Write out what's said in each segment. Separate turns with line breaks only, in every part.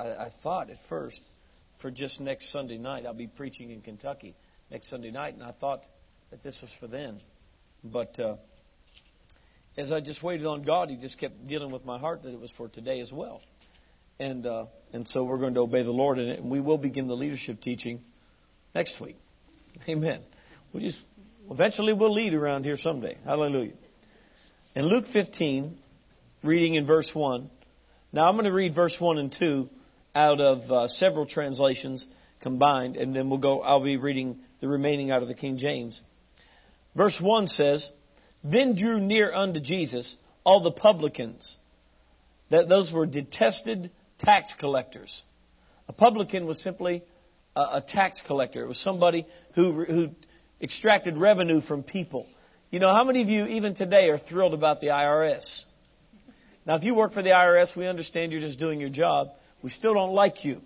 I thought at first for just next Sunday night. I'll be preaching in Kentucky next Sunday night, and I thought that this was for then. But as I just waited on God, He just kept dealing with my heart that it was for today as well. And so we're going to obey the Lord in it, and we will begin the leadership teaching next week. Amen. Eventually we'll lead around here someday. Hallelujah. In Luke 15, reading in verse 1. Now I'm going to read verse 1 and 2 out of several translations combined, and then I'll be reading the remaining out of the King James. Verse 1 says, Then drew near unto Jesus all the publicans. Those were detested tax collectors. A publican was simply a tax collector. It was somebody who extracted revenue from people. You know, how many of you, even today, are thrilled about the IRS? Now, if you work for the IRS, we understand you're just doing your job. We still don't like you.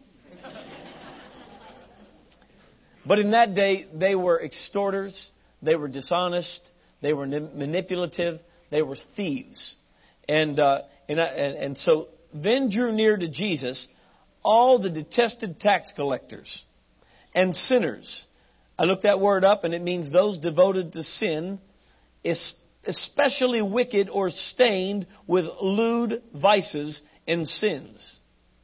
But in that day, they were extorters. They were dishonest. They were manipulative. They were thieves. And so then drew near to Jesus all the detested tax collectors and sinners. I looked that word up, and it means those devoted to sin, especially wicked or stained with lewd vices and sins.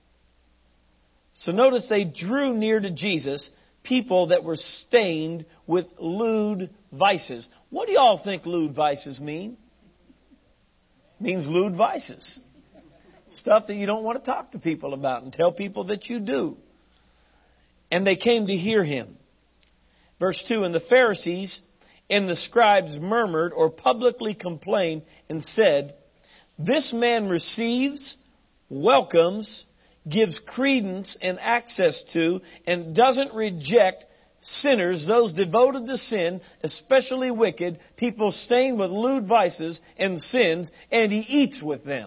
So notice they drew near to Jesus people that were stained with lewd vices. What do y'all think lewd vices mean? It means lewd vices. Stuff that you don't want to talk to people about and tell people that you do. And they came to hear Him. Verse 2, And the Pharisees and the scribes murmured or publicly complained and said, This man receives, welcomes, gives credence and access to, and doesn't reject sinners, those devoted to sin, especially wicked, people stained with lewd vices and sins, and He eats with them.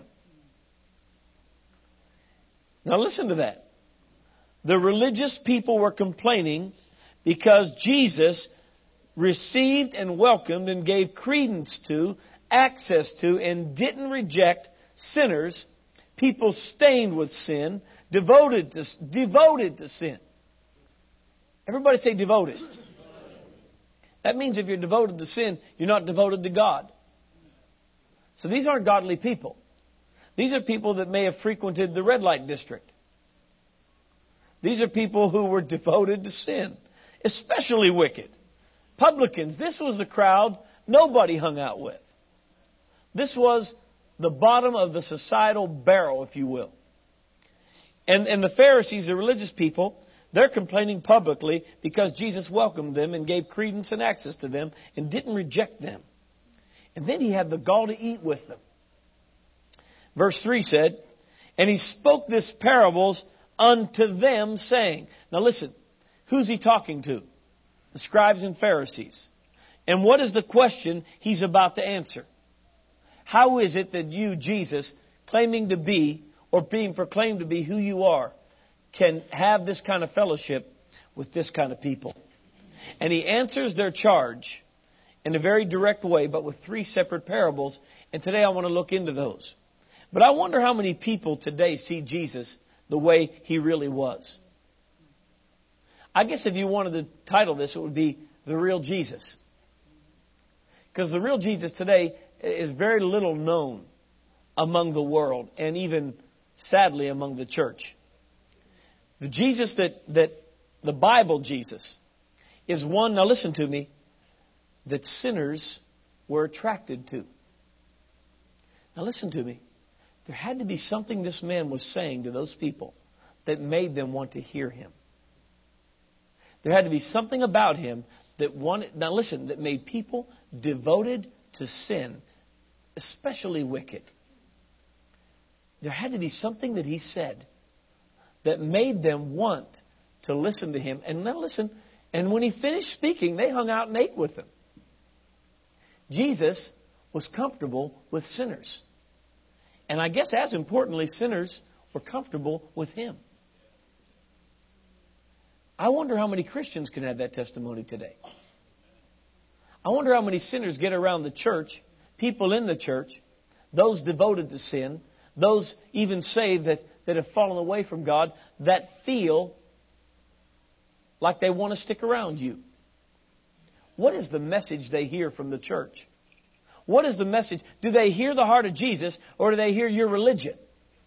Now listen to that. The religious people were complaining because Jesus received and welcomed and gave credence to, access to, and didn't reject sinners, people stained with sin, devoted to sin. Everybody say devoted. That means if you're devoted to sin, you're not devoted to God. So these aren't godly people. These are people that may have frequented the red light district. These are people who were devoted to sin, especially wicked. Publicans, this was a crowd nobody hung out with. This was the bottom of the societal barrel, if you will. And the Pharisees, the religious people, they're complaining publicly because Jesus welcomed them and gave credence and access to them and didn't reject them. And then He had the gall to eat with them. Verse 3 said, And He spoke this parables unto them, saying. Now listen, who's He talking to? The scribes and Pharisees. And what is the question He's about to answer? How is it that you, Jesus, claiming to be or being proclaimed to be who you are, can have this kind of fellowship with this kind of people? And He answers their charge in a very direct way, but with 3 separate parables. And today I want to look into those. But I wonder how many people today see Jesus the way He really was. I guess if you wanted to title this, it would be The Real Jesus. Because the real Jesus today is very little known among the world, and even, sadly, among the church. The Jesus that the Bible Jesus is one, now listen to me, that sinners were attracted to. Now listen to me. There had to be something this man was saying to those people that made them want to hear Him. There had to be something about Him that made people devoted to sin, especially wicked. There had to be something that He said that made them want to listen to Him. And now listen, and when He finished speaking, they hung out and ate with Him. Jesus was comfortable with sinners. And I guess as importantly, sinners were comfortable with Him. I wonder how many Christians can have that testimony today. I wonder how many sinners get around the church, people in the church, those devoted to sin, those even saved that have fallen away from God, that feel like they want to stick around you. What is the message they hear from the church? What is the message? Do they hear the heart of Jesus, or do they hear your religion?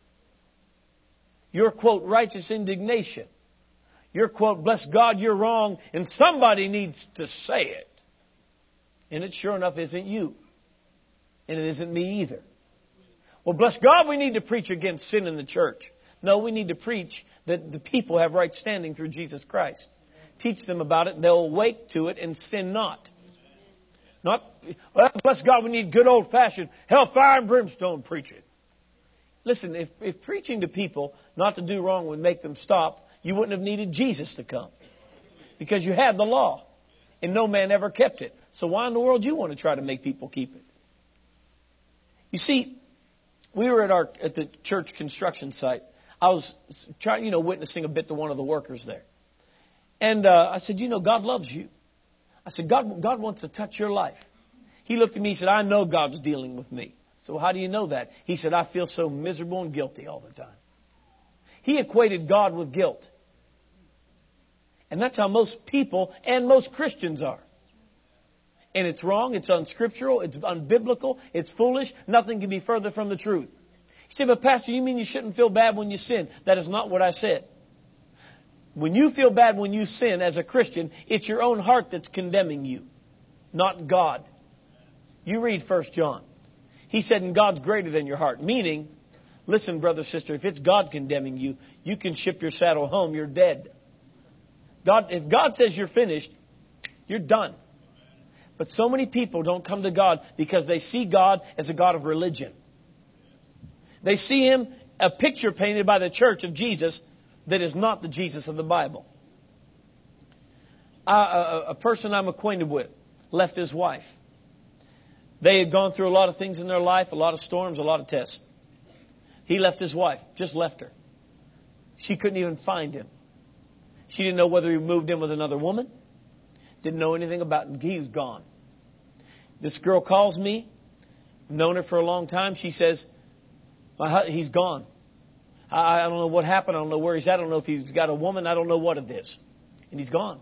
Your, quote, righteous indignation. Your, quote, bless God, you're wrong, and somebody needs to say it. And it sure enough isn't you. And it isn't me either. Well, bless God, we need to preach against sin in the church. No, we need to preach that the people have right standing through Jesus Christ. Teach them about it. They'll awake to it and sin not. Not, well, bless God, we need good old-fashioned hellfire and brimstone preaching. Listen, if preaching to people not to do wrong would make them stop, you wouldn't have needed Jesus to come. Because you had the law, and no man ever kept it. So why in the world do you want to try to make people keep it? You see, we were at the church construction site. I was trying, witnessing a bit to one of the workers there. And I said, God loves you. I said, God wants to touch your life. He looked at me and said, I know God's dealing with me. So how do you know that? He said, I feel so miserable and guilty all the time. He equated God with guilt. And that's how most people and most Christians are. And it's wrong, it's unscriptural, it's unbiblical, it's foolish. Nothing can be further from the truth. You say, but Pastor, you mean you shouldn't feel bad when you sin? That is not what I said. When you feel bad when you sin as a Christian, it's your own heart that's condemning you, not God. You read 1 John. He said, and God's greater than your heart. Meaning, listen, brother, sister, if it's God condemning you, you can ship your saddle home. You're dead. If God says you're finished, you're done. But so many people don't come to God because they see God as a God of religion. They see Him, a picture painted by the church of Jesus that is not the Jesus of the Bible. A person I'm acquainted with left his wife. They had gone through a lot of things in their life, a lot of storms, a lot of tests. He left his wife, just left her. She couldn't even find him. She didn't know whether he moved in with another woman. Didn't know anything about him. He was gone. This girl calls me. I've known her for a long time. She says, he's gone. I don't know what happened. I don't know where he's at. I don't know if he's got a woman. I don't know what it is. And he's gone.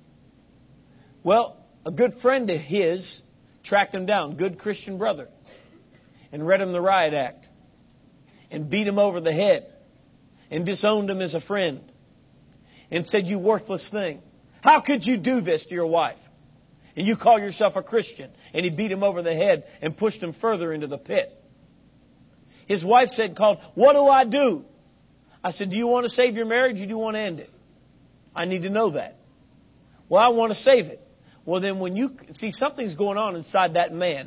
Well, a good friend of his tracked him down, good Christian brother, and read him the riot act, and beat him over the head, and disowned him as a friend, and said, you worthless thing. How could you do this to your wife? And you call yourself a Christian. And he beat him over the head and pushed him further into the pit. His wife called, what do I do? I said, do you want to save your marriage or do you want to end it? I need to know that. Well, I want to save it. Well, then when you see something's going on inside that man,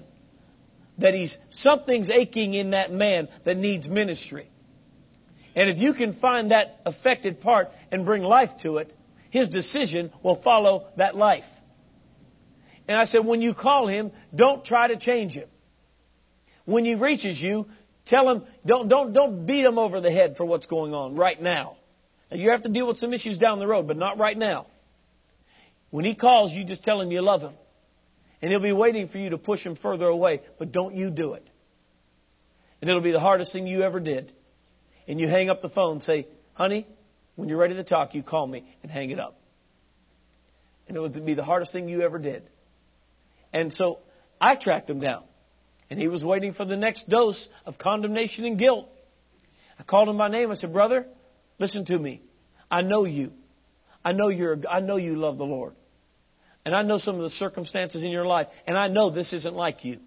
something's aching in that man that needs ministry. And if you can find that affected part and bring life to it, his decision will follow that life. And I said, when you call him, don't try to change him. When he reaches you, tell him, don't beat him over the head for what's going on right now. Now, you have to deal with some issues down the road, but not right now. When he calls, you just tell him you love him. And he'll be waiting for you to push him further away, but don't you do it. And it'll be the hardest thing you ever did. And you hang up the phone and say, honey, when you're ready to talk, you call me, and hang it up. And it would be the hardest thing you ever did. And so I tracked him down. And he was waiting for the next dose of condemnation and guilt. I called him by name. I said, brother, listen to me. I know you. I know you love the Lord. And I know some of the circumstances in your life. And I know this isn't like you.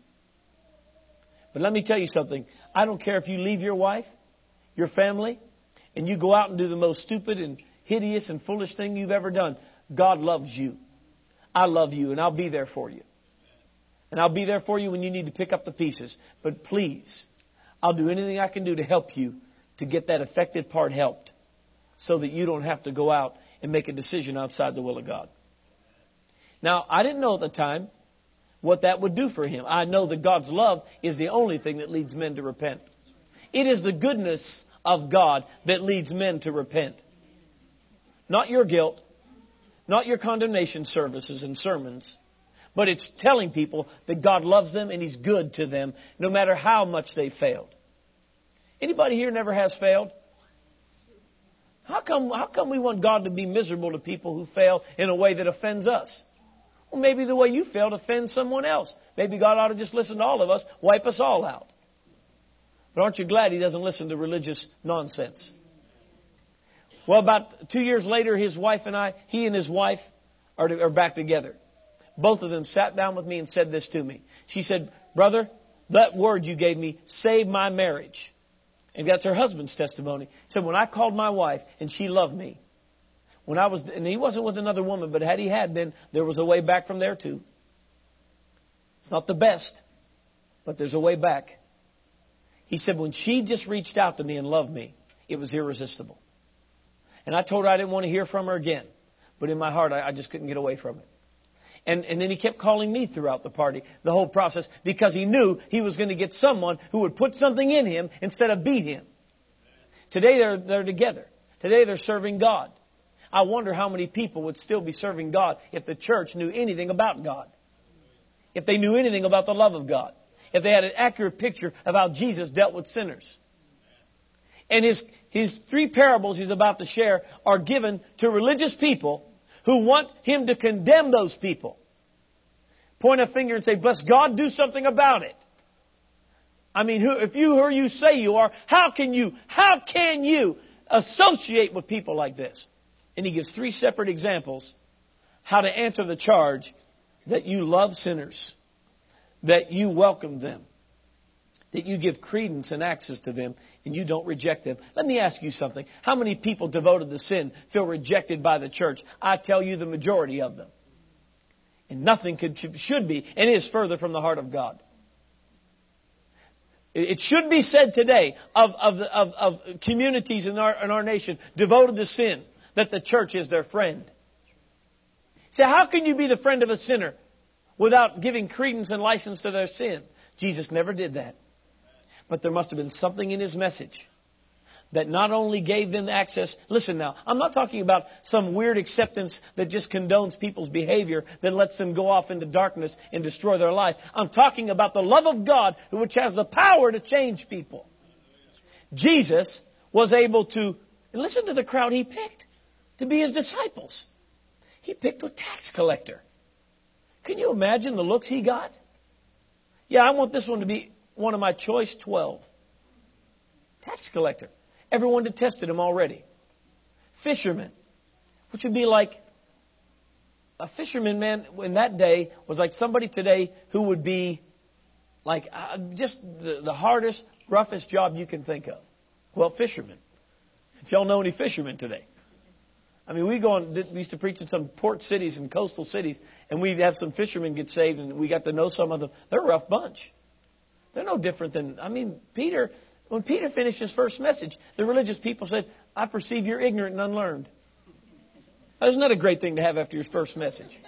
But let me tell you something. I don't care if you leave your wife, your family, and you go out and do the most stupid and hideous and foolish thing you've ever done. God loves you. I love you, and I'll be there for you. And I'll be there for you when you need to pick up the pieces. But please, I'll do anything I can do to help you to get that affected part helped so that you don't have to go out and make a decision outside the will of God. Now, I didn't know at the time what that would do for him. I know that God's love is the only thing that leads men to repent. It is the goodness of God that leads men to repent. Not your guilt, not your condemnation services and sermons, but it's telling people that God loves them and He's good to them no matter how much they failed. Anybody here never has failed? How come we want God to be miserable to people who fail in a way that offends us? Well, maybe the way you failed offends someone else. Maybe God ought to just listen to all of us, wipe us all out. But aren't you glad He doesn't listen to religious nonsense? Well, about 2 years later, He and His wife are back together. Both of them sat down with me and said this to me. She said, "Brother, that word you gave me saved my marriage." And that's her husband's testimony. He said, "When I called my wife and she loved me, and he wasn't with another woman, but had he had been, there was a way back from there too. It's not the best, but there's a way back." He said, "When she just reached out to me and loved me, it was irresistible. And I told her I didn't want to hear from her again. But in my heart, I just couldn't get away from it." And then he kept calling me throughout the whole process, because he knew he was going to get someone who would put something in him instead of beat him. Today they're together. Today they're serving God. I wonder how many people would still be serving God if the church knew anything about God. If they knew anything about the love of God. If they had an accurate picture of how Jesus dealt with sinners. And his 3 parables he's about to share are given to religious people who want him to condemn those people. Point a finger and say, "Bless God, do something about it." I mean, if you who you say you are, how can you associate with people like this? And he gives 3 separate examples how to answer the charge that you love sinners, that you welcome them, that you give credence and access to them, and you don't reject them. Let me ask you something. How many people devoted to sin feel rejected by the church? I tell you, the majority of them. And nothing should be and is further from the heart of God. It should be said today of communities in our nation devoted to sin that the church is their friend. So how can you be the friend of a sinner without giving credence and license to their sin? Jesus never did that. But there must have been something in His message that not only gave them access. Listen now, I'm not talking about some weird acceptance that just condones people's behavior, that lets them go off into darkness and destroy their life. I'm talking about the love of God, which has the power to change people. Jesus was able to, and listen to the crowd He picked to be His disciples. He picked a tax collector. Can you imagine the looks he got? Yeah, I want this one to be one of my choice 12. Tax collector. Everyone detested him already. Fisherman, which would be like a fisherman, man, in that day was like somebody today who would be like just the hardest, roughest job you can think of. Well, fishermen. If y'all know any fishermen today. I mean, we used to preach in some port cities and coastal cities, and we'd have some fishermen get saved, and we got to know some of them. They're a rough bunch. They're no different than, Peter. When Peter finished his first message, the religious people said, "I perceive you're ignorant and unlearned." That's not a great thing to have after your first message.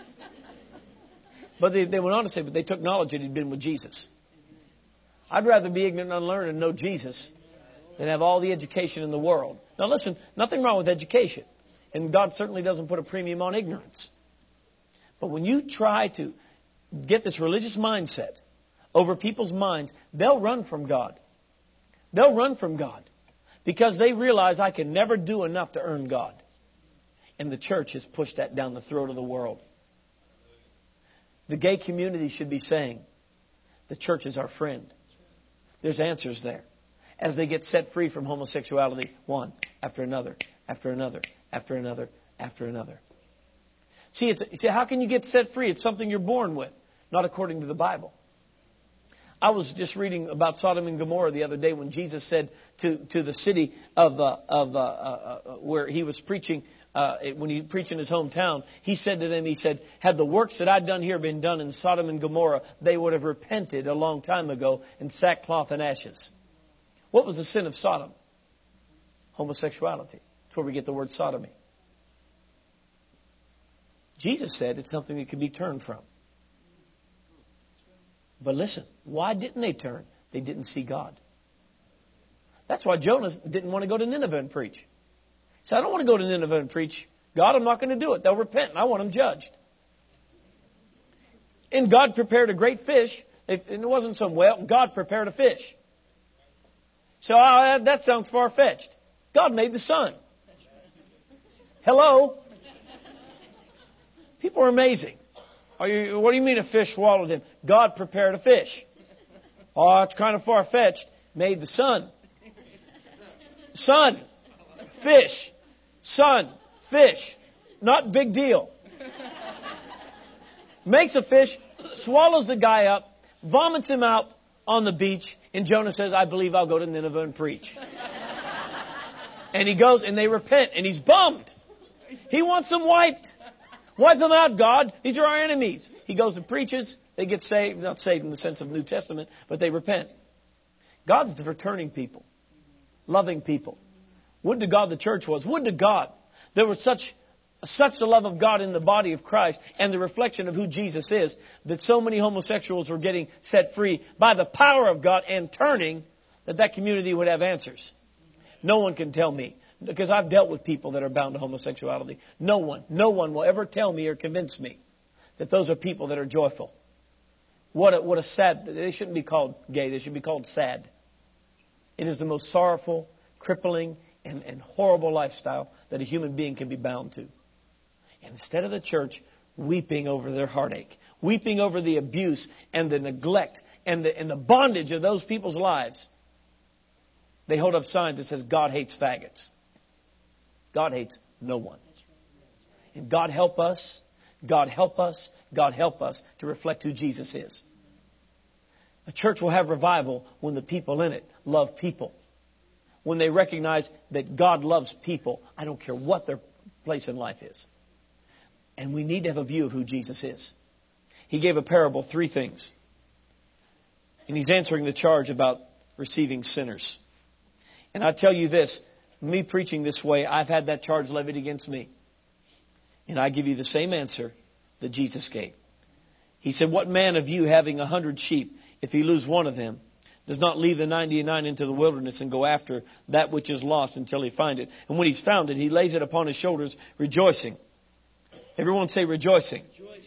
But they went on to say, but they took knowledge that he'd been with Jesus. I'd rather be ignorant and unlearned and know Jesus than have all the education in the world. Now listen, nothing wrong with education. And God certainly doesn't put a premium on ignorance. But when you try to get this religious mindset over people's minds, they'll run from God. They'll run from God because they realize I can never do enough to earn God. And the church has pushed that down the throat of the world. The gay community should be saying, the church is our friend. There's answers there. As they get set free from homosexuality, one after another, after another, after another, after another. See, how can you get set free? It's something you're born with, not according to the Bible. I was just reading about Sodom and Gomorrah the other day when Jesus said to the city of where he was preaching, when he preached in his hometown, he said to them, he said, "Had the works that I've done here been done in Sodom and Gomorrah, they would have repented a long time ago in sackcloth and ashes." What was the sin of Sodom? Homosexuality. That's where we get the word sodomy. Jesus said it's something that can be turned from. But listen, why didn't they turn? They didn't see God. That's why Jonah didn't want to go to Nineveh and preach. He said, "I don't want to go to Nineveh and preach. God, I'm not going to do it. They'll repent and I want them judged." And God prepared a great fish. And it wasn't some whale. God prepared a fish. So that sounds far-fetched. God made the sun. Hello? People are amazing. What do you mean a fish swallowed him? God prepared a fish. Oh, it's kind of far-fetched. Made the sun. Sun. Fish. Sun. Fish. Not big deal. Makes a fish, swallows the guy up, vomits him out on the beach, and Jonah says, I believe I'll go to Nineveh and preach. And he goes, and they repent, and he's bummed. He wants them wiped. Wipe them out, God. These are our enemies. He goes and preaches. They get saved. Not saved in the sense of New Testament, but they repent. God's for turning people. Loving people. Would to God the church was. Would to God there was such the love of God in the body of Christ and the reflection of who Jesus is, that so many homosexuals were getting set free by the power of God and turning, that community would have answers. No one can tell me, because I've dealt with people that are bound to homosexuality. No one will ever tell me or convince me that those are people that are joyful. What a sad, they shouldn't be called gay, they should be called sad. It is the most sorrowful, crippling, and horrible lifestyle that a human being can be bound to. And instead of the church weeping over their heartache, weeping over the abuse and the neglect and the bondage of those people's lives, they hold up signs that says, God hates faggots. God hates no one. And God help us, God help us, God help us to reflect who Jesus is. A church will have revival when the people in it love people. When they recognize that God loves people, I don't care what their place in life is. And we need to have a view of who Jesus is. He gave a parable, 3 things. And he's answering the charge about receiving sinners. And I tell you this, me preaching this way, I've had that charge levied against me. And I give you the same answer that Jesus gave. He said, what man of you having 100 sheep, if he lose one of them, does not leave the 99 into the wilderness and go after that which is lost until he find it? And when he's found it, he lays it upon his shoulders, rejoicing. Everyone say rejoicing.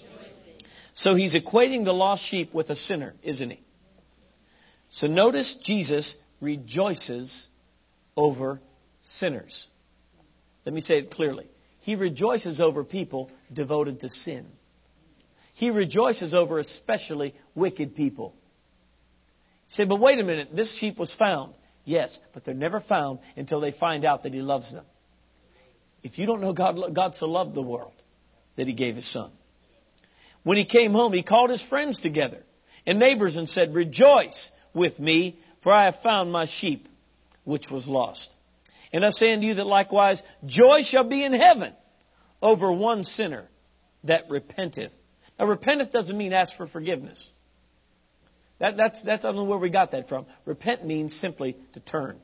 So he's equating the lost sheep with a sinner, isn't he? So notice Jesus rejoices over sinners. Let me say it clearly. He rejoices over people devoted to sin. He rejoices over especially wicked people. You say, but wait a minute, this sheep was found. Yes, but they're never found until they find out that He loves them. If you don't know God so loved the world that He gave His Son. When He came home, He called His friends together and neighbors and said, rejoice with me, for I have found my sheep which was lost. And I say unto you that likewise joy shall be in heaven over one sinner that repenteth. Now, repenteth doesn't mean ask for forgiveness. That's I don't know where we got that from. Repent means simply to turn.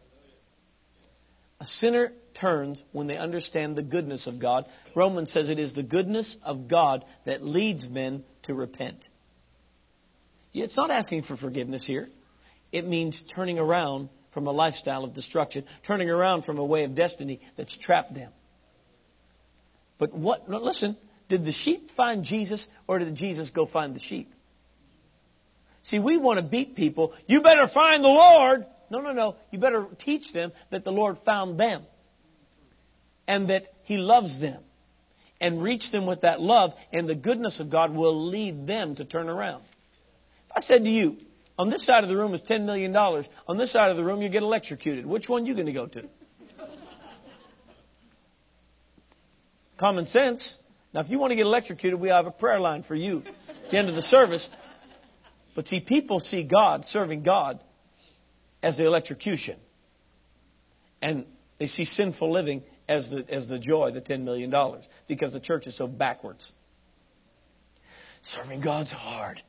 A sinner turns when they understand the goodness of God. Romans says it is the goodness of God that leads men to repent. It's not asking for forgiveness here. It means turning around from a lifestyle of destruction, turning around from a way of destiny that's trapped them. But listen, did the sheep find Jesus or did Jesus go find the sheep? See, we want to beat people. You better find the Lord. No. You better teach them that the Lord found them and that He loves them, and reach them with that love, and the goodness of God will lead them to turn around. If I said to you, on this side of the room is $10 million. On this side of the room, you get electrocuted. Which one are you going to go to? Common sense. Now, if you want to get electrocuted, we have a prayer line for you at the end of the service. But see, people see God, serving God, as the electrocution. And they see sinful living as the joy, the $10 million, because the church is so backwards. Serving God's hard.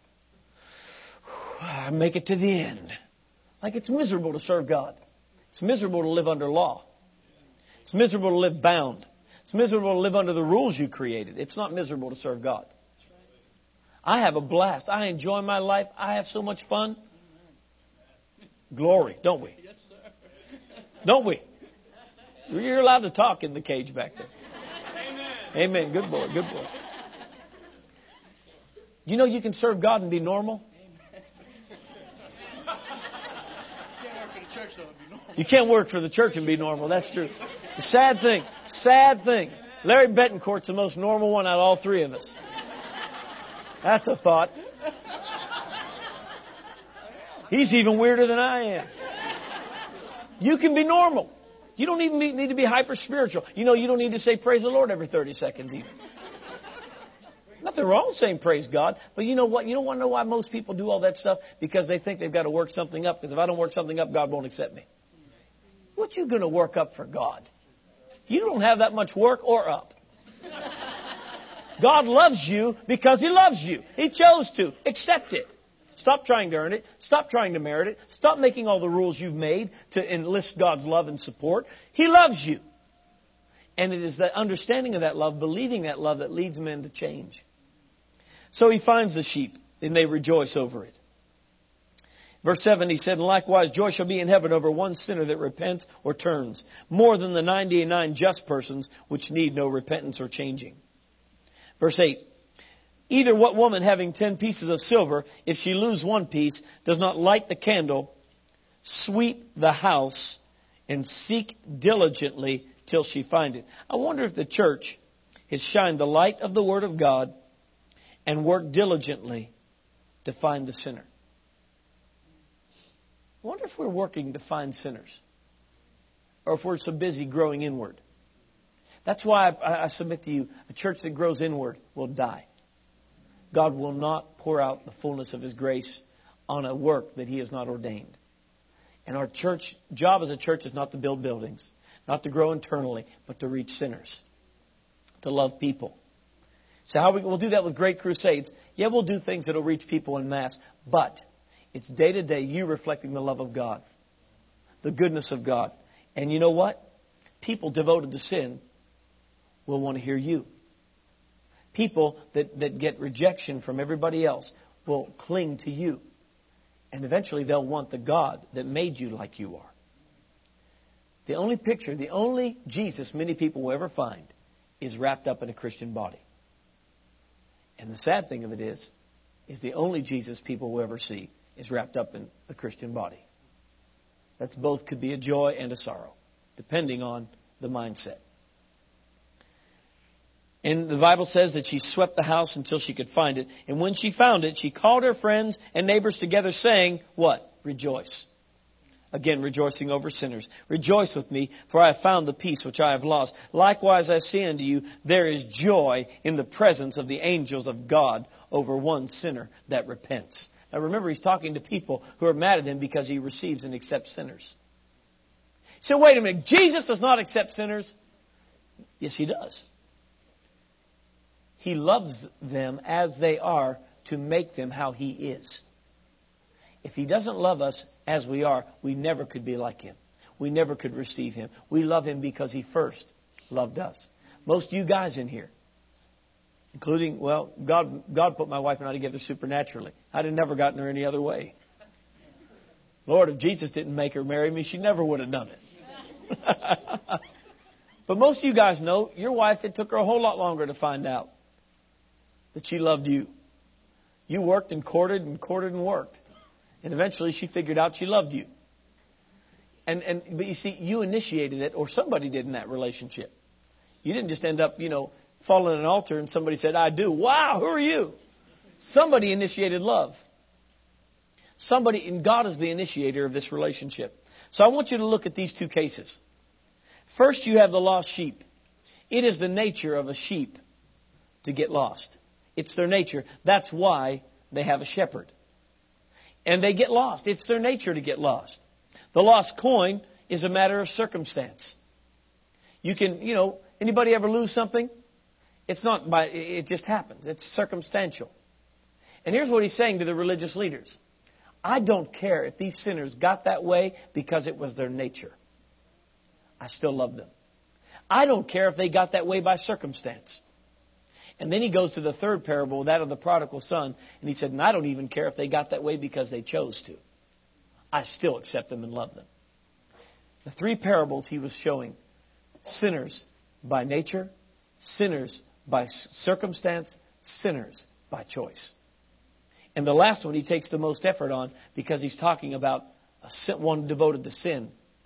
I make it to the end. Like it's miserable to serve God. It's miserable to live under law. It's miserable to live bound. It's miserable to live under the rules you created. It's not miserable to serve God. I have a blast. I enjoy my life. I have so much fun. Glory, don't we? Yes, sir. Don't we? You're allowed to talk in the cage back there. Amen. Good boy. Good boy. You know you can serve God and be normal?
Can't work for the church, though.
You can't work for the church and be normal. That's true. The sad thing. Larry Betancourt's the most normal one out of all three of us. That's a thought. He's even weirder than I am. You can be normal. You don't even need to be hyper spiritual. You know, you don't need to say praise the Lord every 30 seconds even. Nothing wrong with saying praise God. But you know what? You don't want to know why most people do all that stuff? Because they think they've got to work something up. Because if I don't work something up, God won't accept me. What you going to work up for God? You don't have that much work or up. God loves you because He loves you. He chose to. Accept it. Stop trying to earn it. Stop trying to merit it. Stop making all the rules you've made to enlist God's love and support. He loves you. And it is the understanding of that love, believing that love, that leads men to change. So He finds the sheep, and they rejoice over it. Verse 7, He said, "And likewise joy shall be in heaven over one sinner that repents or turns, more than the 99 just persons which need no repentance or changing." Verse 8, "Either what woman having 10 pieces of silver, if she lose one piece, does not light the candle, sweep the house, and seek diligently till she find it." I wonder if the church has shined the light of the Word of God and worked diligently to find the sinner. I wonder if we're working to find sinners, or if we're so busy growing inward. That's why I submit to you, a church that grows inward will die. God will not pour out the fullness of His grace on a work that He has not ordained. And our church job as a church is not to build buildings, not to grow internally, but to reach sinners, to love people. So we'll do that with great crusades. Yeah, we'll do things that will reach people en masse, but it's day to day you reflecting the love of God, the goodness of God. And you know what? People devoted to sin will want to hear you. People that get rejection from everybody else will cling to you. And eventually they'll want the God that made you like you are. The only picture, the only Jesus many people will ever find is wrapped up in a Christian body. And the sad thing of it is the only Jesus people will ever see is wrapped up in a Christian body. That's both could be a joy and a sorrow, depending on the mindset. And the Bible says that she swept the house until she could find it. And when she found it, she called her friends and neighbors together, saying, what? Rejoice. Again, rejoicing over sinners. Rejoice with me, for I have found the peace which I have lost. Likewise, I say unto you, there is joy in the presence of the angels of God over one sinner that repents. Now remember, He's talking to people who are mad at Him because He receives and accepts sinners. So wait a minute, Jesus does not accept sinners? Yes, He does. He loves them as they are to make them how He is. If He doesn't love us as we are, we never could be like Him. We never could receive Him. We love Him because He first loved us. Most of you guys in here, including, well, God put my wife and I together supernaturally. I'd have never gotten her any other way. Lord, if Jesus didn't make her marry me, she never would have done it. But most of you guys know your wife, it took her a whole lot longer to find out that she loved you. You worked and courted and courted and worked. And eventually she figured out she loved you. But you see, you initiated it, or somebody did in that relationship. You didn't just end up, falling on an altar and somebody said, I do. Wow, who are you? Somebody initiated love. Somebody, and God is the initiator of this relationship. So I want you to look at these two cases. First, you have the lost sheep. It is the nature of a sheep to get lost. It's their nature. That's why they have a shepherd. And they get lost. It's their nature to get lost. The lost coin is a matter of circumstance. You can, anybody ever lose something? It just happens. It's circumstantial. And here's what He's saying to the religious leaders. I don't care if these sinners got that way because it was their nature. I still love them. I don't care if they got that way by circumstance. And then He goes to the third parable, that of the prodigal son, and He said, and I don't even care if they got that way because they chose to. I still accept them and love them. The three parables He was showing sinners by nature, sinners by circumstance, sinners by choice. And the last one He takes the most effort on because He's talking about one devoted to sin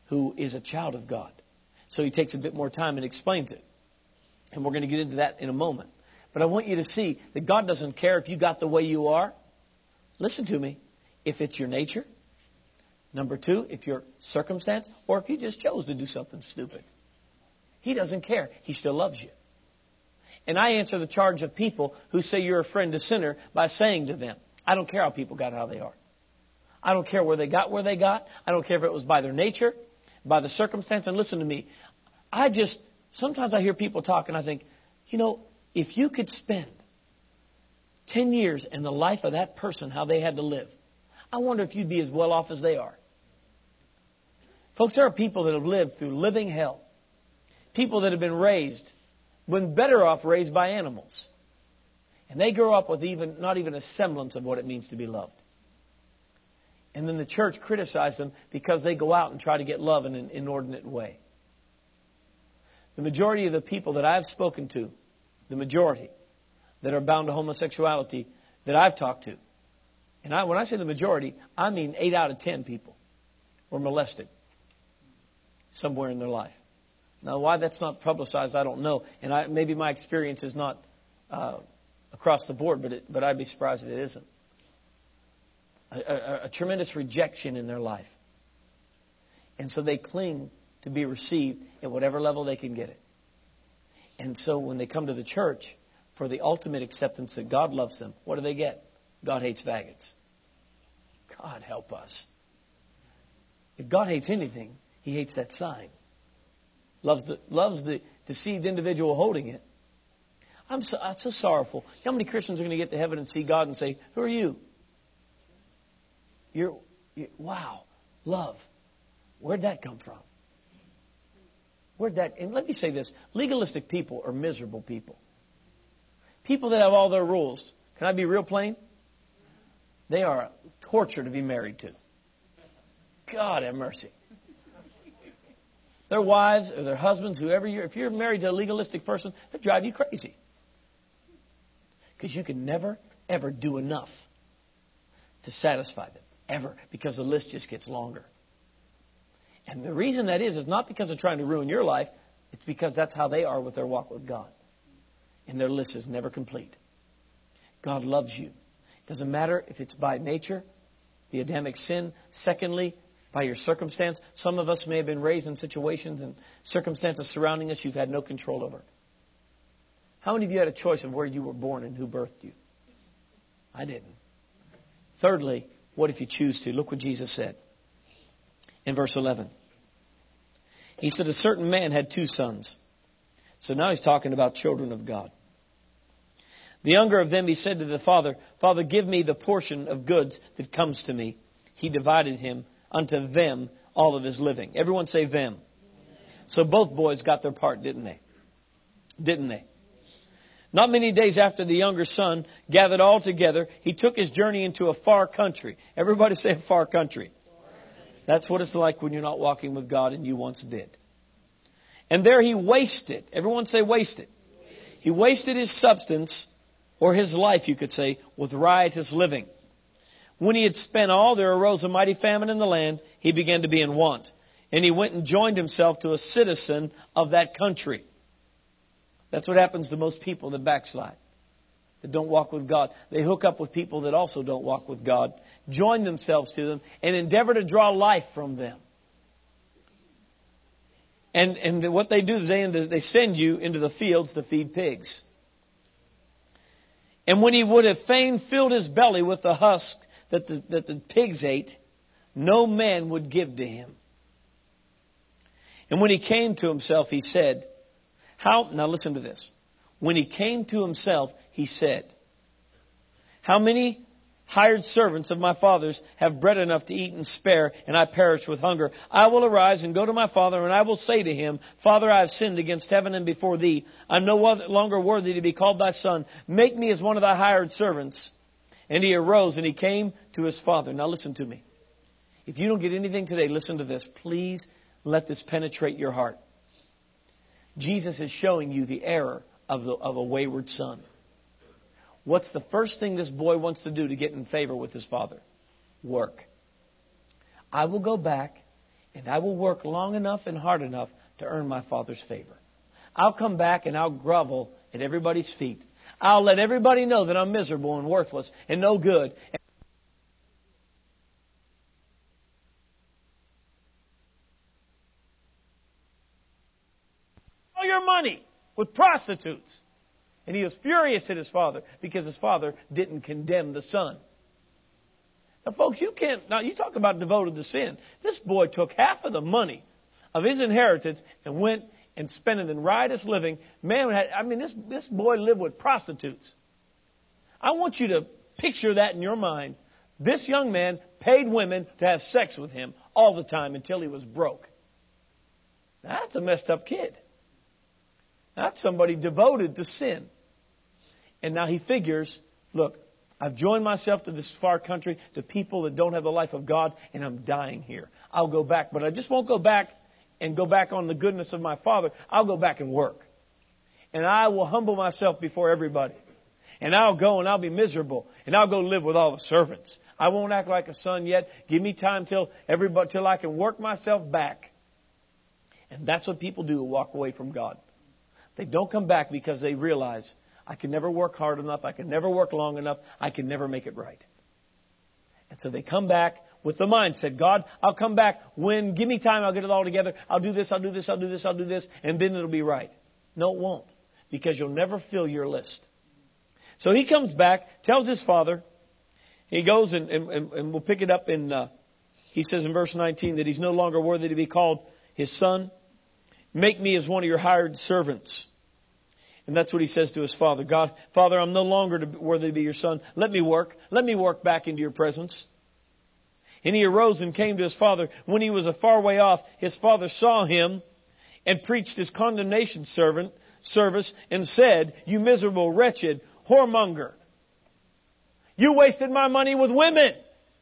who is a child of God. So he takes a bit more time and explains it. And we're going to get into that in a moment. But I want you to see that God doesn't care if you got the way you are. Listen to me. If it's your nature. Number two, if your circumstance. Or if you just chose to do something stupid. He doesn't care. He still loves you. And I answer the charge of people who say you're a friend to sinner by saying to them, I don't care how people got how they are. I don't care where they got. I don't care if it was by their nature, by the circumstance. And listen to me. Sometimes I hear people talk and I think, if you could spend 10 years in the life of that person, how they had to live, I wonder if you'd be as well off as they are. Folks, there are people that have lived through living hell. People that have been better off raised by animals. And they grow up with not even a semblance of what it means to be loved. And then the church criticizes them because they go out and try to get love in an inordinate way. The majority of the people that I've spoken to, the majority that are bound to homosexuality that I've talked to, and when I say the majority, I mean 8 out of 10 people were molested somewhere in their life. Now, why that's not publicized, I don't know. And maybe my experience is not across the board, but I'd be surprised if it isn't. A tremendous rejection in their life. And so they cling to be received at whatever level they can get it. And so when they come to the church for the ultimate acceptance that God loves them, what do they get? God hates faggots. God help us. If God hates anything, He hates that sign. Loves the deceived individual holding it. I'm so sorrowful. How many Christians are going to get to heaven and see God and say, who are you? Wow, love. Where'd that come from? And let me say this. Legalistic people are miserable people. People that have all their rules. Can I be real plain? They are a torture to be married to. God have mercy. Their wives or their husbands, if you're married to a legalistic person, they drive you crazy. Because you can never, ever do enough to satisfy them. Ever. Because the list just gets longer. And the reason that is not because they're trying to ruin your life. It's because that's how they are with their walk with God. And their list is never complete. God loves you. It doesn't matter if it's by nature, the Adamic sin. Secondly, by your circumstance. Some of us may have been raised in situations and circumstances surrounding us you've had no control over. How many of you had a choice of where you were born and who birthed you? I didn't. Thirdly, what if you choose to? Look what Jesus said in verse 11. He said, a certain man had 2 sons. So now he's talking about children of God. The younger of them, he said to the father, Father, give me the portion of goods that comes to me. He divided him unto them all of his living. Everyone say them. So both boys got their part, didn't they? Didn't they? Not many days after the younger son gathered all together, he took his journey into a far country. Everybody say a far country. That's what it's like when you're not walking with God and you once did. And there he wasted. Everyone say wasted. He wasted his substance, or his life, you could say, with riotous living. When he had spent all, there arose a mighty famine in the land. He began to be in want. And he went and joined himself to a citizen of that country. That's what happens to most people that backslide, that don't walk with God. They hook up with people that also don't walk with God, join themselves to them, and endeavor to draw life from them. And what they do is they send you into the fields to feed pigs. And when he would have fain filled his belly with the husk that the pigs ate, no man would give to him. And when he came to himself, he said, now listen to this. When he came to himself, he said, how many hired servants of my father's have bread enough to eat and spare, and I perish with hunger? I will arise and go to my father, and I will say to him, Father, I have sinned against heaven and before thee. I'm no longer worthy to be called thy son. Make me as one of thy hired servants. And he arose and he came to his father. Now listen to me. If you don't get anything today, listen to this. Please let this penetrate your heart. Jesus is showing you the error of a wayward son. What's the first thing this boy wants to do to get in favor with his father? Work. I will go back And I will work long enough and hard enough to earn my Father's favor. I'll come back and I'll grovel at everybody's feet. I'll let everybody know that I'm miserable and worthless and no good. All your money with prostitutes. And he was furious at his father because his father didn't condemn the son. Now, folks, you talk about devoted to sin. This boy took half of the money of his inheritance and went and spent it in riotous living. This boy lived with prostitutes. I want you to picture that in your mind. This young man paid women to have sex with him all the time until he was broke. Now, that's a messed up kid. That's somebody devoted to sin. And now he figures, look, I've joined myself to this far country, to people that don't have the life of God, and I'm dying here. I'll go back, but I just won't go back and go back on the goodness of my father. I'll go back and work. And I will humble myself before everybody. And I'll go and I'll be miserable. And I'll go live with all the servants. I won't act like a son yet. Give me time till I can work myself back. And that's what people do who walk away from God. They don't come back because they realize, I can never work hard enough. I can never work long enough. I can never make it right. And so they come back with the mindset, God, I'll come back when, give me time, I'll get it all together. I'll do this, I'll do this, I'll do this, I'll do this, and then it'll be right. No, it won't. Because you'll never fill your list. So he comes back, tells his father, he goes and we'll pick it up in, he says in verse 19 that he's no longer worthy to be called his son. Make me as one of your hired servants. And that's what he says to his father. God, Father, I'm no longer worthy to be your son. Let me work. Let me work back into your presence. And he arose and came to his father. When he was a far way off, his father saw him and preached his condemnation service and said, you miserable, wretched, whoremonger. You wasted my money with women.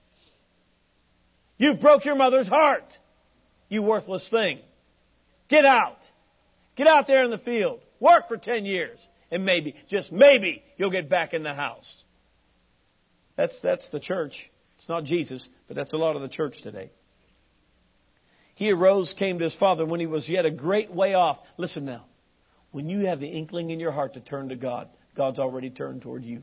You broke your mother's heart. You worthless thing. Get out. Get out there in the field. Work for 10 years. And maybe, just maybe, you'll get back in the house. That's the church. It's not Jesus, but that's a lot of the church today. He arose, came to his father when he was yet a great way off. Listen now. When you have the inkling in your heart to turn to God, God's already turned toward you.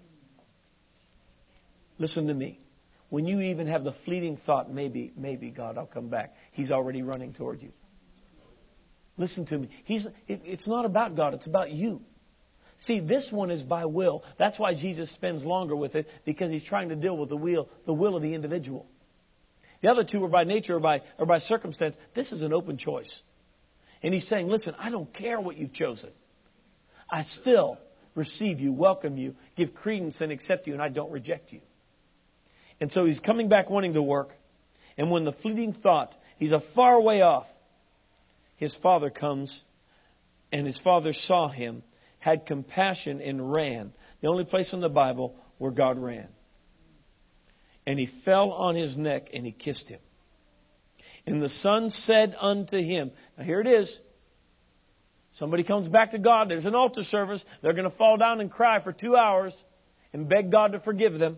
Listen to me. When you even have the fleeting thought, maybe God, I'll come back, He's already running toward you. Listen to me. It's not about God. It's about you. See, this one is by will. That's why Jesus spends longer with it, because He's trying to deal with the will of the individual. The other two are by nature or by circumstance. This is an open choice. And He's saying, listen, I don't care what you've chosen. I still receive you, welcome you, give credence and accept you, and I don't reject you. And so He's coming back wanting to work. And when the fleeting thought, he's a far way off, his father comes, and his father saw him, had compassion, and ran. The only place in the Bible where God ran. And he fell on his neck, and he kissed him. And the son said unto him, now here it is. Somebody comes back to God. There's an altar service. They're going to fall down and cry for 2 hours and beg God to forgive them.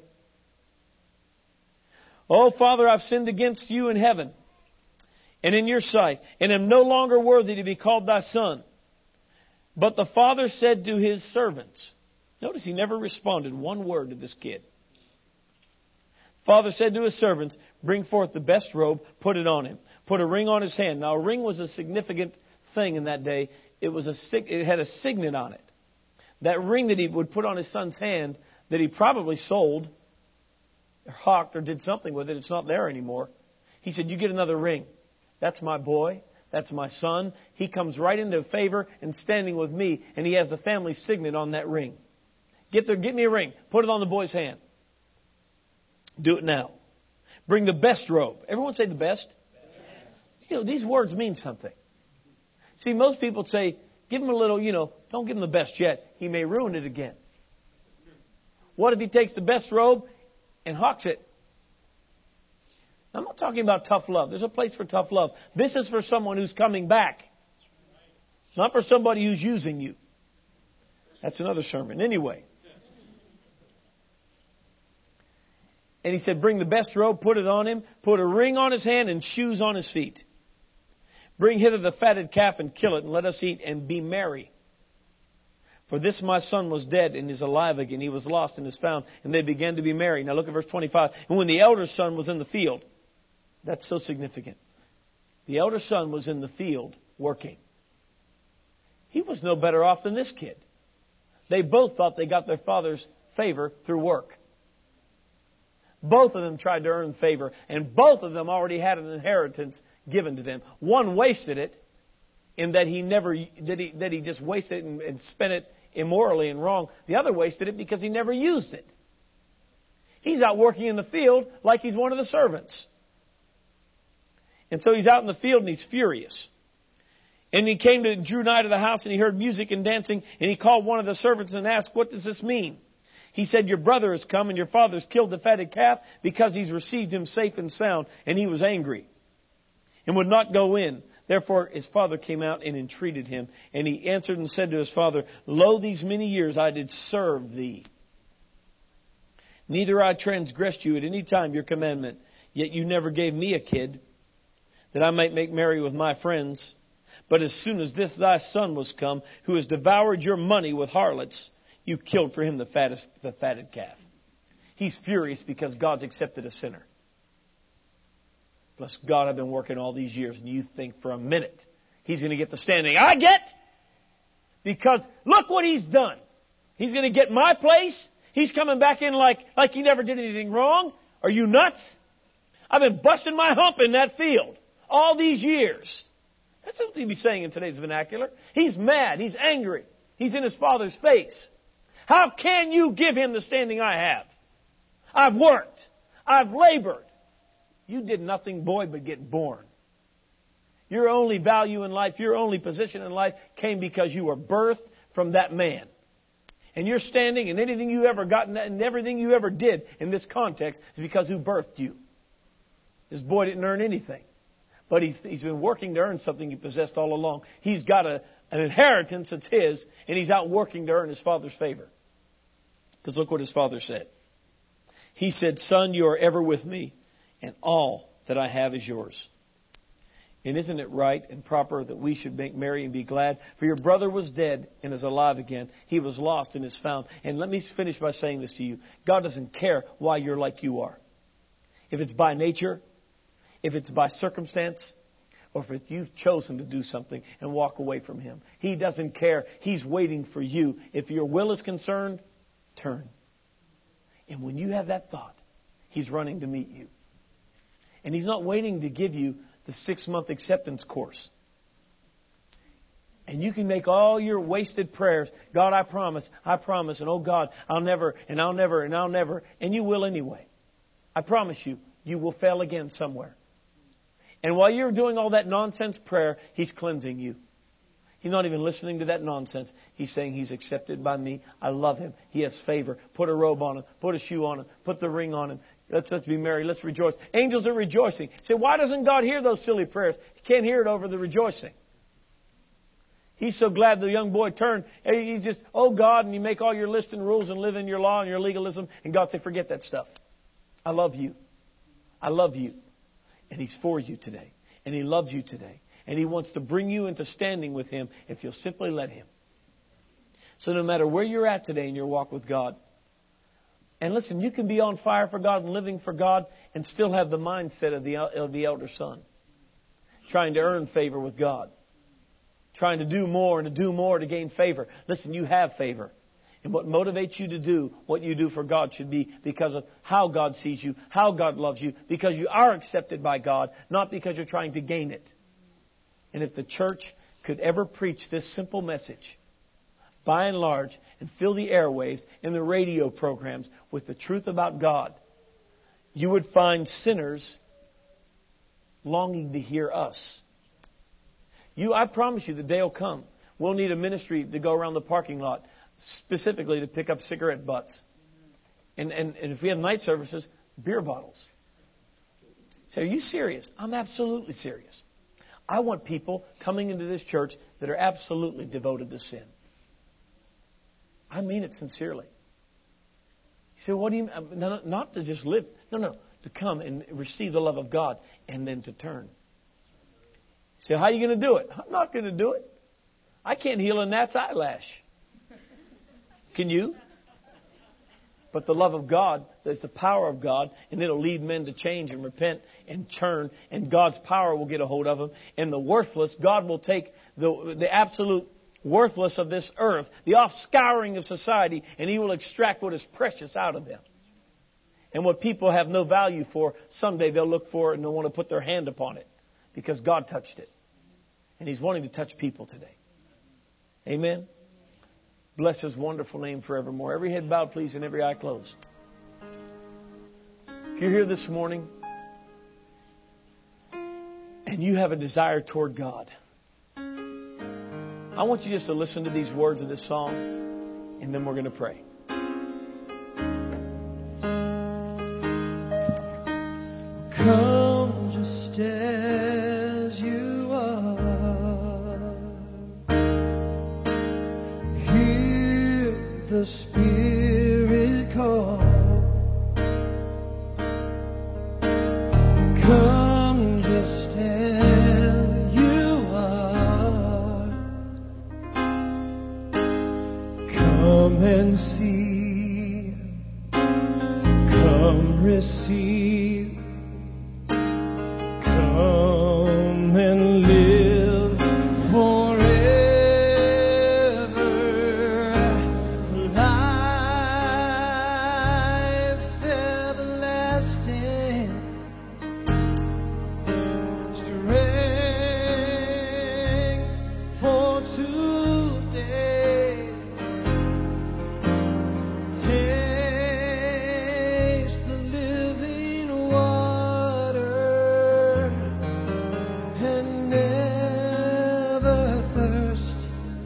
Oh, Father, I've sinned against you in heaven and in your sight, and am no longer worthy to be called thy son. But the father said to his servants, notice he never responded one word to this kid. Father said to his servants, bring forth the best robe, put it on him. Put a ring on his hand. Now, a ring was a significant thing in that day. It had a signet on it. That ring that he would put on his son's hand, that he probably sold, or hawked, or did something with it. It's not there anymore. He said, you get another ring. That's my boy. That's my son. He comes right into favor and standing with me, and he has the family signet on that ring. Get me a ring. Put it on the boy's hand. Do it now. Bring the best robe. Everyone say the best. Best. These words mean something. See, most people say, give him a little, don't give him the best yet. He may ruin it again. What if he takes the best robe and hawks it? I'm not talking about tough love. There's a place for tough love. This is for someone who's coming back. Not for somebody who's using you. That's another sermon. Anyway. And he said, bring the best robe, put it on him, put a ring on his hand and shoes on his feet. Bring hither the fatted calf and kill it, and let us eat and be merry. For this my son was dead and is alive again. He was lost and is found. And they began to be merry. Now look at verse 25. And when the elder son was in the field, that's so significant. The elder son was in the field working. He was no better off than this kid. They both thought they got their father's favor through work. Both of them tried to earn favor, and both of them already had an inheritance given to them. One wasted it in that he just wasted it and spent it immorally and wrong. The other wasted it because he never used it. He's out working in the field like he's one of the servants. And so he's out in the field and he's furious. And he drew nigh to the house, and he heard music and dancing, and he called one of the servants and asked, what does this mean? He said, your brother has come, and your father has killed the fatted calf because he's received him safe and sound. And he was angry and would not go in. Therefore his father came out and entreated him. And he answered and said to his father, lo, these many years I did serve thee. Neither I transgressed you at any time your commandment. Yet you never gave me a kid, that I might make merry with my friends. But as soon as this thy son was come, who has devoured your money with harlots, you killed for him the fatted calf. He's furious because God's accepted a sinner. Bless God, I've been working all these years, and you think for a minute he's going to get the standing I get? Because look what he's done. He's going to get my place. He's coming back in like he never did anything wrong. Are you nuts? I've been busting my hump in that field all these years. That's what he'd be saying in today's vernacular. He's mad. He's angry. He's in his father's face. How can you give him the standing I have? I've worked. I've labored. You did nothing, boy, but get born. Your only value in life, your only position in life came because you were birthed from that man. And your standing and anything you ever got and everything you ever did in this context is because who birthed you. This boy didn't earn anything. But he's been working to earn something he possessed all along. He's got an inheritance that's his, and he's out working to earn his father's favor. Because look what his father said. He said, son, you are ever with me, and all that I have is yours. And isn't it right and proper that we should make merry and be glad? For your brother was dead and is alive again. He was lost and is found. And let me finish by saying this to you. God doesn't care why you're like you are. If it's by nature, if it's by circumstance, or if you've chosen to do something and walk away from Him. He doesn't care. He's waiting for you. If your will is concerned, turn. And when you have that thought, He's running to meet you. And He's not waiting to give you the 6-month acceptance course. And you can make all your wasted prayers, God, I promise, and oh God, I'll never, and I'll never, and I'll never, and you will anyway. I promise you, you will fail again somewhere. And while you're doing all that nonsense prayer, He's cleansing you. He's not even listening to that nonsense. He's saying He's accepted by me. I love Him. He has favor. Put a robe on Him. Put a shoe on Him. Put the ring on Him. Let's be merry. Let's rejoice. Angels are rejoicing. Say, why doesn't God hear those silly prayers? He can't hear it over the rejoicing. He's so glad the young boy turned. He's just, oh God, and you make all your list and rules and live in your law and your legalism. And God said, forget that stuff. I love you. I love you. And He's for you today. And He loves you today. And He wants to bring you into standing with Him if you'll simply let Him. So no matter where you're at today in your walk with God, and listen, you can be on fire for God and living for God and still have the mindset of the elder son. Trying to earn favor with God. Trying to do more and to do more to gain favor. Listen, you have favor. And what motivates you to do what you do for God should be because of how God sees you, how God loves you, because you are accepted by God, not because you're trying to gain it. And if the church could ever preach this simple message, by and large, and fill the airwaves and the radio programs with the truth about God, you would find sinners longing to hear us. I promise you the day will come. We'll need a ministry to go around the parking lot specifically to pick up cigarette butts. And if we have night services, beer bottles. So are you serious? I'm absolutely serious. I want people coming into this church that are absolutely devoted to sin. I mean it sincerely. You say, what do you mean? Not to just live, No. To come and receive the love of God and then to turn. So how are you going to do it? I'm not going to do it. I can't heal a gnat's eyelash. Can you? But the love of God, there's the power of God, and it'll lead men to change and repent and turn, and God's power will get a hold of them. And the worthless, God will take the absolute worthless of this earth, the offscouring of society, and He will extract what is precious out of them. And what people have no value for, someday they'll look for it and they'll want to put their hand upon it because God touched it. And He's wanting to touch people today. Amen. Bless His wonderful name forevermore. Every head bowed, please, and every eye closed. If you're here this morning and you have a desire toward God, I want you just to listen to these words of this song, and then we're going to pray.
Come just as you are. Hear the Spirit call. Come just as you are. Come and see. Come receive. Come and live forever. Life everlasting. Strength for today. Taste the living water. And never thirst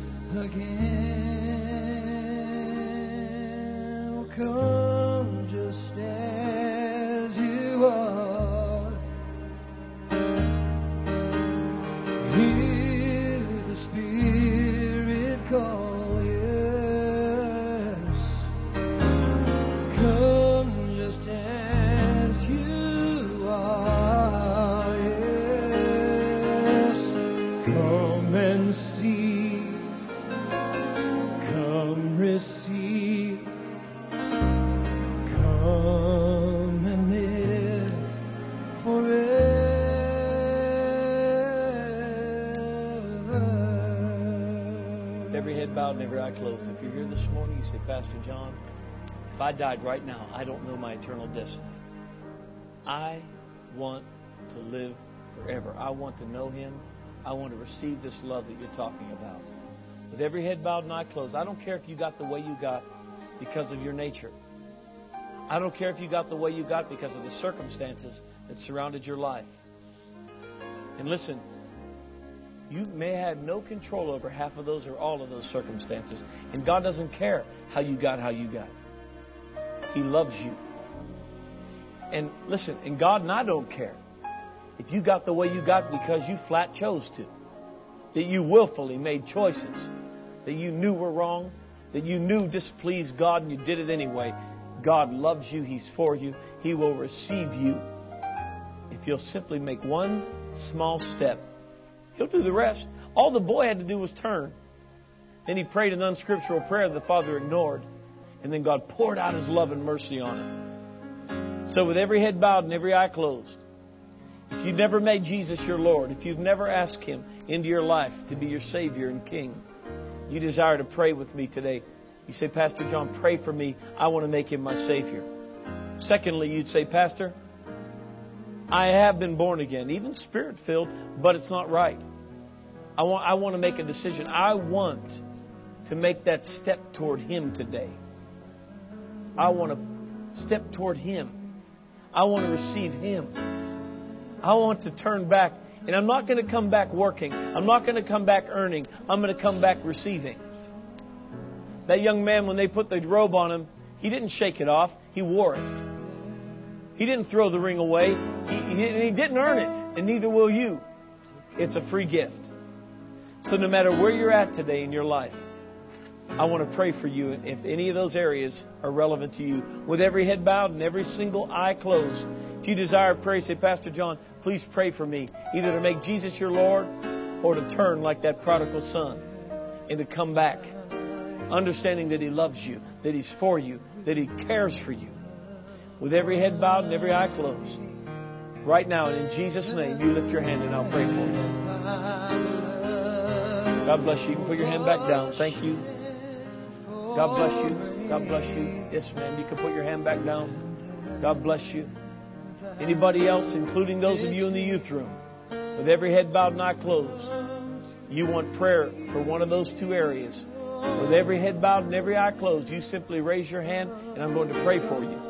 again. Come just as you are. Hear the Spirit call, yes. Come just as you are, yes. Come and see. Come receive. Come and live forever.
Every head bowed and every eye closed. If you're here this morning, you say, Pastor John, if I died right now, I don't know my eternal destiny. I want to live forever. I want to know Him. I want to receive this love that you're talking about. With every head bowed and eye closed, I don't care if you got the way you got because of your nature. I don't care if you got the way you got because of the circumstances that surrounded your life. And listen, you may have no control over half of those or all of those circumstances. And God doesn't care how you got. He loves you. And listen, and God and I don't care if you got the way you got because you flat chose to. That you willfully made choices that you knew were wrong, that you knew displeased God and you did it anyway. God loves you. He's for you. He will receive you if you'll simply make one small step. He'll do the rest. All the boy had to do was turn. Then he prayed an unscriptural prayer that the Father ignored. And then God poured out His love and mercy on him. So with every head bowed and every eye closed, if you've never made Jesus your Lord, if you've never asked Him into your life to be your Savior and King, you desire to pray with me today. You say, Pastor John, pray for me. I want to make Him my Savior. Secondly, you'd say, Pastor, I have been born again, even Spirit-filled, but it's not right. I want to make a decision. I want to make that step toward Him today. I want to step toward Him. I want to receive Him. I want to turn back. And I'm not going to come back working. I'm not going to come back earning. I'm going to come back receiving. That young man, when they put the robe on him, he didn't shake it off. He wore it. He didn't throw the ring away. He didn't earn it. And neither will you. It's a free gift. So no matter where you're at today in your life, I want to pray for you. And if any of those areas are relevant to you, with every head bowed and every single eye closed, if you desire prayer, say, Pastor John, please pray for me. Either to make Jesus your Lord or to turn like that prodigal son and to come back, understanding that He loves you, that He's for you, that He cares for you. With every head bowed and every eye closed, right now, and in Jesus' name, you lift your hand and I'll pray for you. God bless you. You can put your hand back down. Thank you. God bless you. God bless you. Yes, ma'am. You can put your hand back down. God bless you. Anybody else, including those of you in the youth room, with every head bowed and eye closed, you want prayer for one of those two areas. With every head bowed and every eye closed, you simply raise your hand and I'm going to pray for you.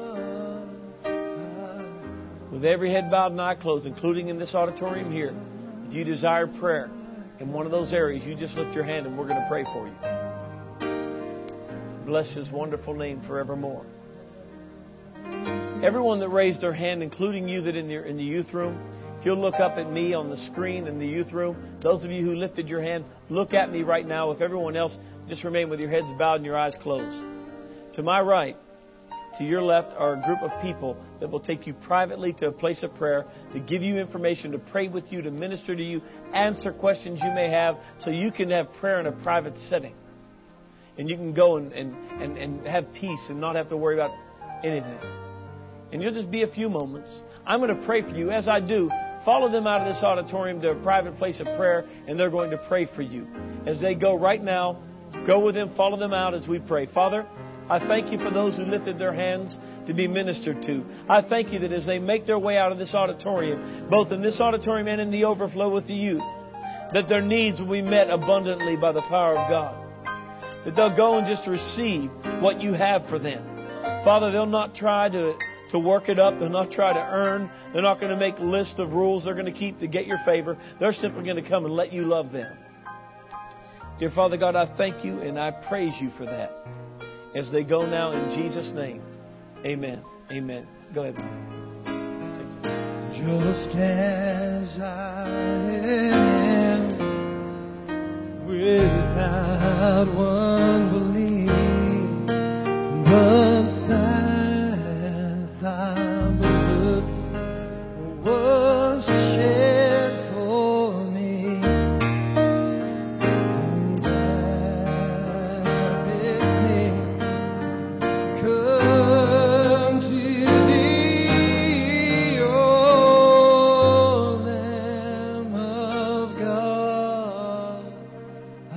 With every head bowed and eye closed, including in this auditorium here, if you desire prayer in one of those areas, you just lift your hand and we're going to pray for you. Bless His wonderful name forevermore. Everyone that raised their hand, including you that in the youth room, if you'll look up at me on the screen in the youth room, those of you who lifted your hand, look at me right now. If everyone else, just remain with your heads bowed and your eyes closed. To my right, to your left are a group of people that will take you privately to a place of prayer, to give you information, to pray with you, to minister to you, answer questions you may have, so you can have prayer in a private setting. And you can go and have peace and not have to worry about anything. And you'll just be a few moments. I'm going to pray for you. As I do, follow them out of this auditorium to a private place of prayer, and they're going to pray for you. As they go right now, go with them, follow them out as we pray. Father, I thank you for those who lifted their hands to be ministered to. I thank you that as they make their way out of this auditorium, both in this auditorium and in the overflow with the youth, that their needs will be met abundantly by the power of God. That they'll go and just receive what you have for them. Father, they'll not try to work it up. They'll not try to earn. They're not going to make lists of rules they're going to keep to get your favor. They're simply going to come and let you love them. Dear Father God, I thank you and I praise you for that. As they go now in Jesus' name. Amen. Amen. Go ahead.
Just as I am, without one belief, but that thy blood was shed for me, and that bid me come to thee, O Lamb of God. I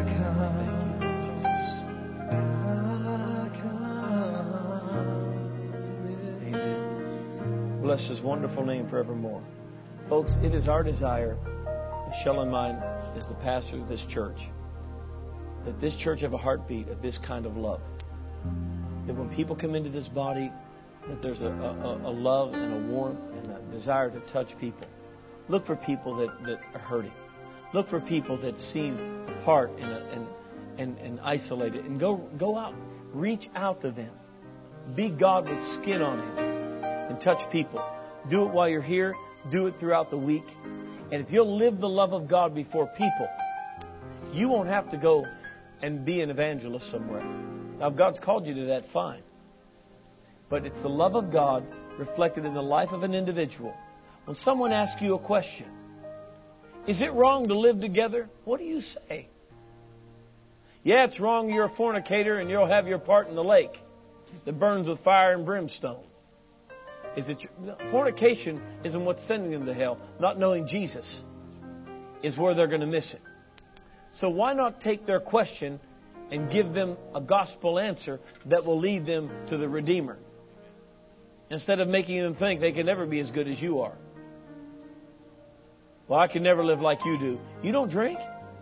Bless His wonderful name forevermore. Folks, it is our desire, Michelle and mine, as the pastor of this church, that this church have a heartbeat of this kind of love. That when people come into this body, that there's a love and a warmth and a desire to touch people. Look for people that are hurting. Look for people that seem apart and isolated. And go out. Reach out to them. Be God with skin on Him. And touch people. Do it while you're here. Do it throughout the week. And if you'll live the love of God before people, you won't have to go and be an evangelist somewhere. Now, if God's called you to that, fine. But it's the love of God reflected in the life of an individual. When someone asks you a question, is it wrong to live together? What do you say? Yeah, it's wrong. You're a fornicator and you'll have your part in the lake that burns with fire and brimstone. Fornication isn't what's sending them to hell. Not knowing Jesus is where they're going to miss it. So why not take their question and give them a gospel answer that will lead them to the Redeemer, instead of making them think they can never be as good as you are. Well, I can never live like you do. You don't drink?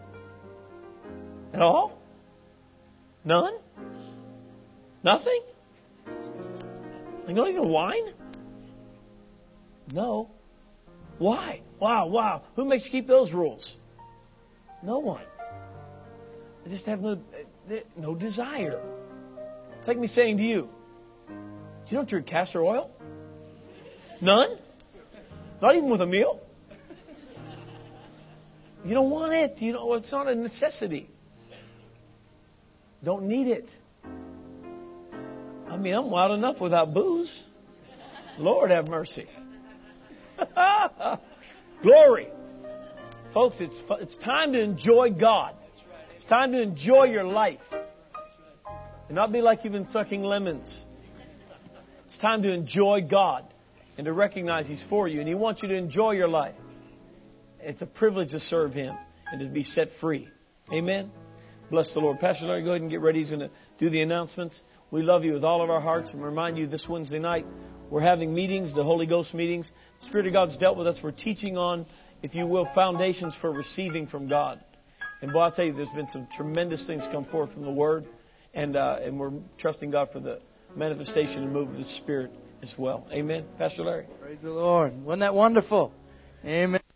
At all? None? Nothing? You don't even wine? No. Why? Wow. Who makes you keep those rules? No one. They just have no desire. It's like me saying to you, you don't drink castor oil? None? Not even with a meal? You don't want it. It's not a necessity. Don't need it. I mean, I'm wild enough without booze. Lord have mercy. Glory. Folks, it's time to enjoy God. It's time to enjoy your life. And not be like you've been sucking lemons. It's time to enjoy God and to recognize He's for you. And He wants you to enjoy your life. It's a privilege to serve Him and to be set free. Amen. Bless the Lord. Pastor Larry, go ahead and get ready. He's going to do the announcements. We love you with all of our hearts and remind you this Wednesday night we're having meetings, the Holy Ghost meetings. The Spirit of God's dealt with us. We're teaching on, if you will, foundations for receiving from God. And boy, I'll tell you, there's been some tremendous things come forth from the Word. And we're trusting God for the manifestation and move of the Spirit as well. Amen. Pastor Larry.
Praise the Lord. Wasn't that wonderful? Amen.